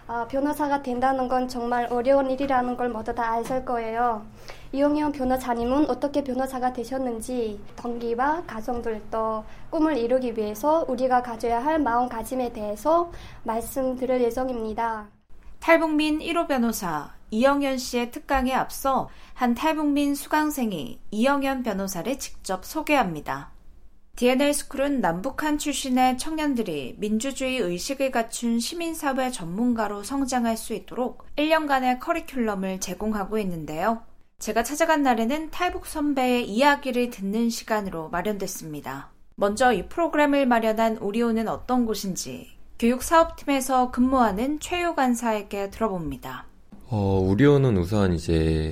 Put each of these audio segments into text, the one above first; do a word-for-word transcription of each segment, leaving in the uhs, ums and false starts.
아, 변호사가 된다는 건 정말 어려운 일이라는 걸 모두 다 아실 거예요. 이용현 변호사님은 어떻게 변호사가 되셨는지 동기와 가정들 또 꿈을 이루기 위해서 우리가 가져야 할 마음가짐에 대해서 말씀드릴 예정입니다. 탈북민 일 호 변호사 이영현 씨의 특강에 앞서 한 탈북민 수강생이 이영현 변호사를 직접 소개합니다. 디엔엘 스쿨은 남북한 출신의 청년들이 민주주의 의식을 갖춘 시민사회 전문가로 성장할 수 있도록 일 년간의 커리큘럼을 제공하고 있는데요. 제가 찾아간 날에는 탈북 선배의 이야기를 듣는 시간으로 마련됐습니다. 먼저 이 프로그램을 마련한 우리오는 어떤 곳인지 교육사업팀에서 근무하는 최유 간사에게 들어봅니다. 어, 우리오는 우선 이제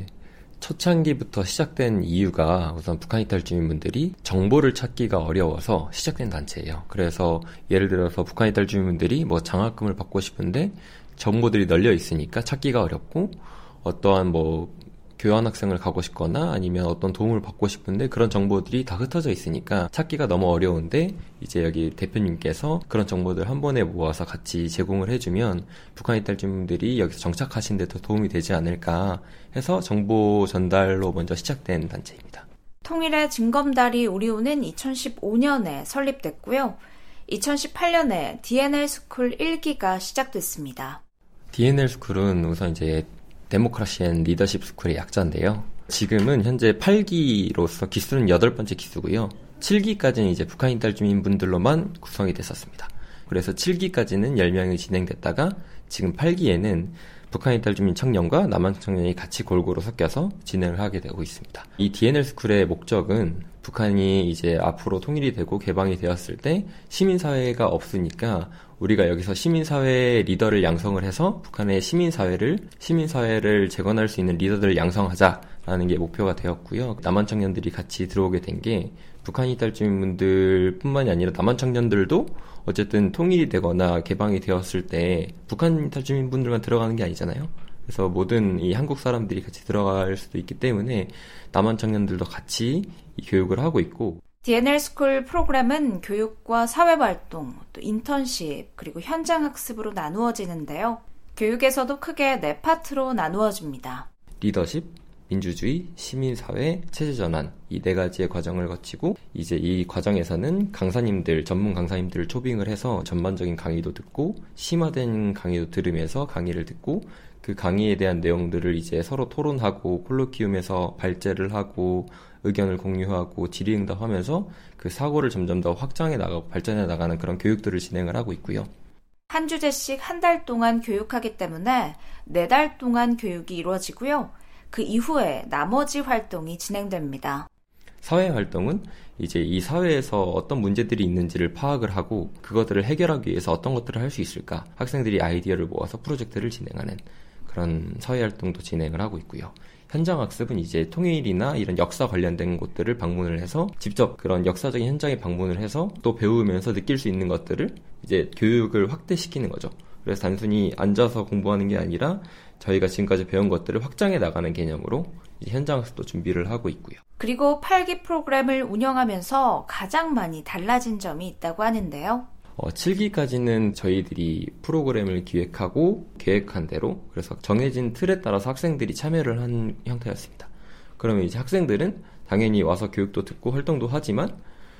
초창기부터 시작된 이유가 우선 북한 이탈 주민분들이 정보를 찾기가 어려워서 시작된 단체예요. 그래서 예를 들어서 북한 이탈 주민분들이 뭐 장학금을 받고 싶은데 정보들이 널려 있으니까 찾기가 어렵고 어떠한 뭐 교환학생을 가고 싶거나 아니면 어떤 도움을 받고 싶은데 그런 정보들이 다 흩어져 있으니까 찾기가 너무 어려운데 이제 여기 대표님께서 그런 정보들 한 번에 모아서 같이 제공을 해주면 북한 이탈 주민들이 여기서 정착하신 데 더 도움이 되지 않을까 해서 정보 전달로 먼저 시작된 단체입니다. 통일의 징검다리 우리오는 이천십오 년에 설립됐고요. 이천십팔 년에 디엔엘 스쿨 일 기가 시작됐습니다. 디엔엘 스쿨은 우선 이제 데모크라시 앤 리더십 스쿨의 약자인데요. 지금은 현재 팔 기로서 기수는 여덟 번째 기수고요. 칠 기까지는 이제 북한 이탈 주민분들로만 구성이 됐었습니다. 그래서 칠 기까지는 열 명이 진행됐다가 지금 팔 기에는 북한 이탈 주민 청년과 남한 청년이 같이 골고루 섞여서 진행을 하게 되고 있습니다. 이 디엔엘 스쿨의 목적은 북한이 이제 앞으로 통일이 되고 개방이 되었을 때 시민사회가 없으니까 우리가 여기서 시민사회 리더를 양성을 해서 북한의 시민사회를, 시민사회를 재건할 수 있는 리더들을 양성하자라는 게 목표가 되었고요. 남한 청년들이 같이 들어오게 된 게 북한 이탈 주민분들 뿐만이 아니라 남한 청년들도 어쨌든 통일이 되거나 개방이 되었을 때 북한 이탈 주민분들만 들어가는 게 아니잖아요. 그래서 모든 이 한국 사람들이 같이 들어갈 수도 있기 때문에 남한 청년들도 같이 이 교육을 하고 있고 디엔엘 스쿨 프로그램은 교육과 사회활동, 또 인턴십, 그리고 현장학습으로 나누어지는데요. 교육에서도 크게 네 파트로 나누어집니다. 리더십, 민주주의, 시민사회, 체제전환 이 네 가지의 과정을 거치고 이제 이 과정에서는 강사님들, 전문 강사님들을 초빙을 해서 전반적인 강의도 듣고 심화된 강의도 들으면서 강의를 듣고 그 강의에 대한 내용들을 이제 서로 토론하고 콜로키움에서 발제를 하고 의견을 공유하고 질의응답하면서 그 사고를 점점 더 확장해 나가고 발전해 나가는 그런 교육들을 진행을 하고 있고요. 한 주제씩 한 달 동안 교육하기 때문에 네 달 동안 교육이 이루어지고요. 그 이후에 나머지 활동이 진행됩니다. 사회활동은 이제 이 사회에서 어떤 문제들이 있는지를 파악을 하고 그것들을 해결하기 위해서 어떤 것들을 할 수 있을까 학생들이 아이디어를 모아서 프로젝트를 진행하는 그런 사회활동도 진행을 하고 있고요. 현장학습은 이제 통일이나 이런 역사 관련된 곳들을 방문을 해서 직접 그런 역사적인 현장에 방문을 해서 또 배우면서 느낄 수 있는 것들을 이제 교육을 확대시키는 거죠. 그래서 단순히 앉아서 공부하는 게 아니라 저희가 지금까지 배운 것들을 확장해 나가는 개념으로 이제 현장학습도 준비를 하고 있고요. 그리고 팔 기 프로그램을 운영하면서 가장 많이 달라진 점이 있다고 하는데요. 어, 칠 기까지는 저희들이 프로그램을 기획하고 계획한 대로 그래서 정해진 틀에 따라서 학생들이 참여를 한 형태였습니다. 그러면 이제 학생들은 당연히 와서 교육도 듣고 활동도 하지만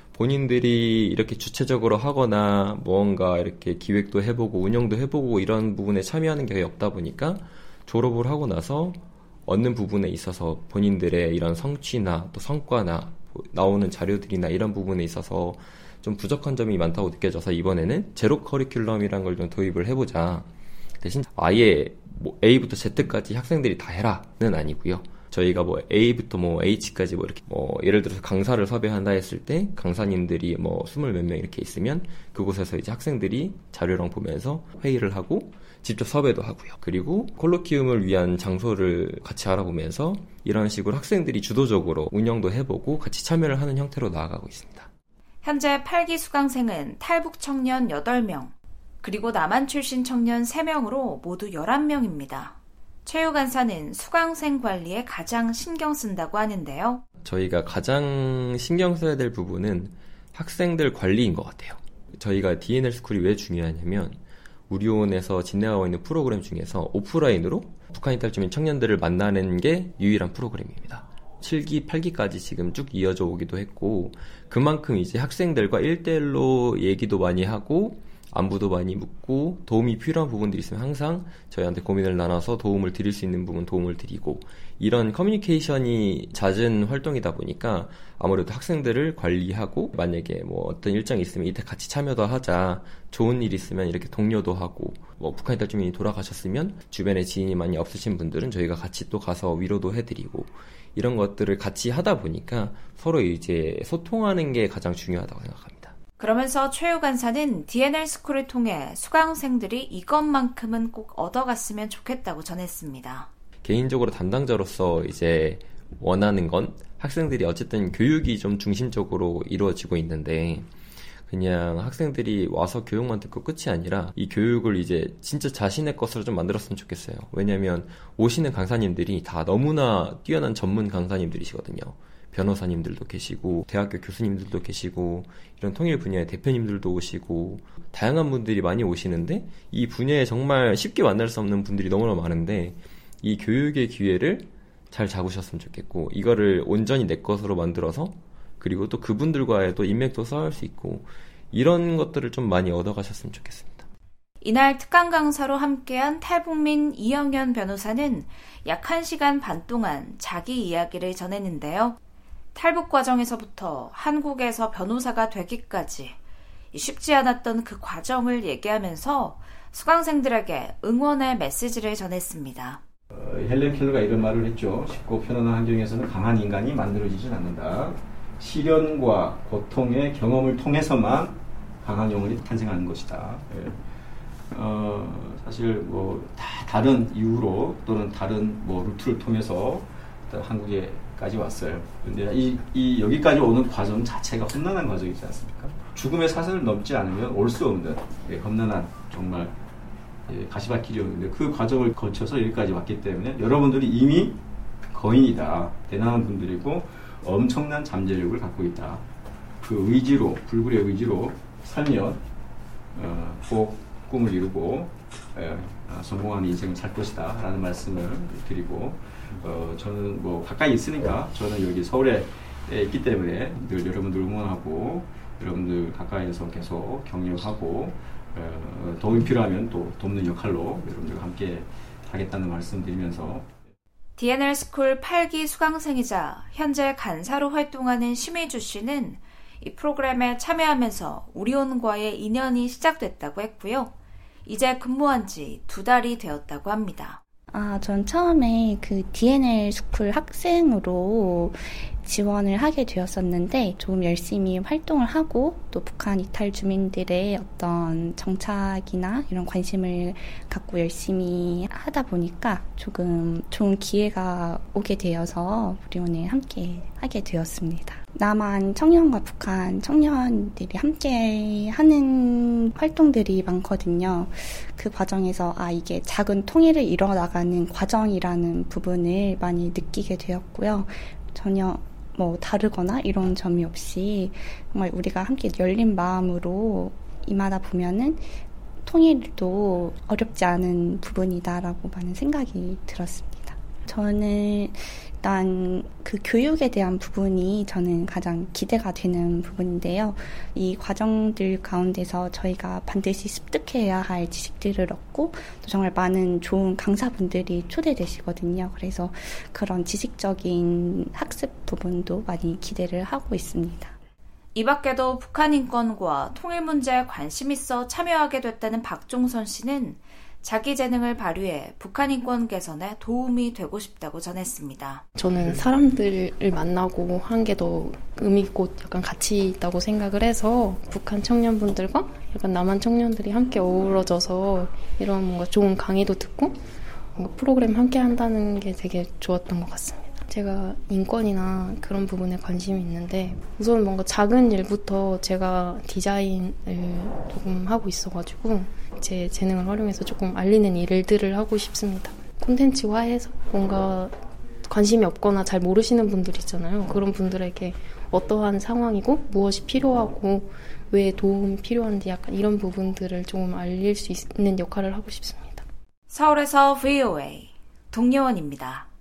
본인들이 이렇게 주체적으로 하거나 무언가 이렇게 기획도 해보고 운영도 해보고 이런 부분에 참여하는 게 없다 보니까 졸업을 하고 나서 얻는 부분에 있어서 본인들의 이런 성취나 또 성과나 나오는 자료들이나 이런 부분에 있어서 좀 부족한 점이 많다고 느껴져서 이번에는 제로 커리큘럼이라는 걸 좀 도입을 해보자. 대신 아예 뭐 A부터 Z까지 학생들이 다 해라는 아니고요. 저희가 뭐 A부터 뭐 H까지 뭐 이렇게 뭐 예를 들어서 강사를 섭외한다 했을 때 강사님들이 뭐 스물 몇 명 이렇게 있으면 그곳에서 이제 학생들이 자료랑 보면서 회의를 하고 직접 섭외도 하고요. 그리고 콜로키움을 위한 장소를 같이 알아보면서 이런 식으로 학생들이 주도적으로 운영도 해보고 같이 참여를 하는 형태로 나아가고 있습니다. 현재 팔 기 수강생은 탈북 청년 여덟 명, 그리고 남한 출신 청년 세 명으로 모두 열한 명입니다. 최유 간사는 수강생 관리에 가장 신경 쓴다고 하는데요. 저희가 가장 신경 써야 될 부분은 학생들 관리인 것 같아요. 저희가 디엔엘 스쿨이 왜 중요하냐면 우리온에서 진행하고 있는 프로그램 중에서 오프라인으로 북한 이탈 주민 청년들을 만나는 게 유일한 프로그램입니다. 칠 기, 팔 기까지 지금 쭉 이어져 오기도 했고, 그만큼 이제 학생들과 일 대일로 얘기도 많이 하고 안부도 많이 묻고 도움이 필요한 부분들이 있으면 항상 저희한테 고민을 나눠서 도움을 드릴 수 있는 부분 도움을 드리고, 이런 커뮤니케이션이 잦은 활동이다 보니까 아무래도 학생들을 관리하고, 만약에 뭐 어떤 일정이 있으면 이때 같이 참여도 하자, 좋은 일 있으면 이렇게 독려도 하고, 뭐 북한 이탈 주민이 돌아가셨으면 주변에 지인이 많이 없으신 분들은 저희가 같이 또 가서 위로도 해드리고, 이런 것들을 같이 하다 보니까 서로 이제 소통하는 게 가장 중요하다고 생각합니다. 그러면서 최우 간사는 디엔엘 스쿨을 통해 수강생들이 이것만큼은 꼭 얻어갔으면 좋겠다고 전했습니다. 개인적으로 담당자로서 이제 원하는 건 학생들이 어쨌든 교육이 좀 중심적으로 이루어지고 있는데, 그냥 학생들이 와서 교육만 듣고 끝이 아니라 이 교육을 이제 진짜 자신의 것으로 좀 만들었으면 좋겠어요. 왜냐하면 오시는 강사님들이 다 너무나 뛰어난 전문 강사님들이시거든요. 변호사님들도 계시고 대학교 교수님들도 계시고 이런 통일 분야의 대표님들도 오시고 다양한 분들이 많이 오시는데, 이 분야에 정말 쉽게 만날 수 없는 분들이 너무나 많은데 이 교육의 기회를 잘 잡으셨으면 좋겠고, 이거를 온전히 내 것으로 만들어서 그리고 또 그분들과의 또 인맥도 쌓을 수 있고, 이런 것들을 좀 많이 얻어가셨으면 좋겠습니다. 이날 특강 강사로 함께한 탈북민 이영현 변호사는 약 한 시간 반 동안 자기 이야기를 전했는데요. 탈북 과정에서부터 한국에서 변호사가 되기까지 쉽지 않았던 그 과정을 얘기하면서 수강생들에게 응원의 메시지를 전했습니다. 어, 헬렌 켈러가 이런 말을 했죠. 쉽고 편안한 환경에서는 강한 인간이 만들어지진 않는다. 시련과 고통의 경험을 통해서만 강한 영혼이 탄생하는 것이다. 예. 어, 사실 뭐 다 다른 이유로 또는 다른 뭐 루트를 통해서 한국에까지 왔어요. 근데 이, 이 여기까지 오는 과정 자체가 험난한 과정이지 않습니까? 죽음의 사선을 넘지 않으면 올 수 없는 예, 험난한 정말 예, 가시밭길이었는데, 그 과정을 거쳐서 여기까지 왔기 때문에 여러분들이 이미 거인이다. 대단한 분들이고 엄청난 잠재력을 갖고 있다. 그 의지로, 불굴의 의지로 살면 어, 꼭 꿈을 이루고 에, 성공하는 인생을 살 것이다 라는 말씀을 드리고, 어, 저는 뭐 가까이 있으니까, 저는 여기 서울에 있기 때문에 늘 여러분들 응원하고 여러분들 가까이에서 계속 격려하고 어, 도움이 필요하면 또 돕는 역할로 여러분들과 함께 하겠다는 말씀 드리면서, 디엔엘 스쿨 팔 기 수강생이자 현재 간사로 활동하는 심희주 씨는 이 프로그램에 참여하면서 우리온과의 인연이 시작됐다고 했고요. 이제 근무한 지 두 달이 되었다고 합니다. 아, 전 처음에 그 디엔엘 스쿨 학생으로 지원을 하게 되었었는데, 조금 열심히 활동을 하고 또 북한 이탈 주민들의 어떤 정착이나 이런 관심을 갖고 열심히 하다 보니까 조금 좋은 기회가 오게 되어서 우리온에 함께 하게 되었습니다. 남한 청년과 북한 청년들이 함께 하는 활동들이 많거든요. 그 과정에서 아, 이게 작은 통일을 이뤄나가는 과정이라는 부분을 많이 느끼게 되었고요. 전혀 뭐 다르거나 이런 점이 없이 정말 우리가 함께 열린 마음으로 임하다 보면은 통일도 어렵지 않은 부분이다라고 많은 생각이 들었습니다. 저는 일단 그 교육에 대한 부분이 저는 가장 기대가 되는 부분인데요. 이 과정들 가운데서 저희가 반드시 습득해야 할 지식들을 얻고 또 정말 많은 좋은 강사분들이 초대되시거든요. 그래서 그런 지식적인 학습 부분도 많이 기대를 하고 있습니다. 이 밖에도 북한 인권과 통일 문제에 관심 있어 참여하게 됐다는 박종선 씨는 자기 재능을 발휘해 북한 인권 개선에 도움이 되고 싶다고 전했습니다. 저는 사람들을 만나고 하는 게 더 의미 있고 약간 가치 있다고 생각을 해서 북한 청년분들과 약간 남한 청년들이 함께 어우러져서 이런 뭔가 좋은 강의도 듣고 뭔가 프로그램 함께 한다는 게 되게 좋았던 것 같습니다. 제가 인권이나 그런 부분에 관심이 있는데 우선 뭔가 작은 일부터 제가 디자인을 조금 하고 있어가지고 제 재능을 활용해서 조금 알리는 일들을 하고 싶습니다. 콘텐츠화해서 뭔가 관심이 없거나 잘 모르시는 분들 있잖아요. 그런 분들에게 어떠한 상황이고 무엇이 필요하고 왜 도움이 필요한지 약간 이런 부분들을 좀 알릴 수 있는 역할을 하고 싶습니다. 서울에서 브이오에이 동요원입니다.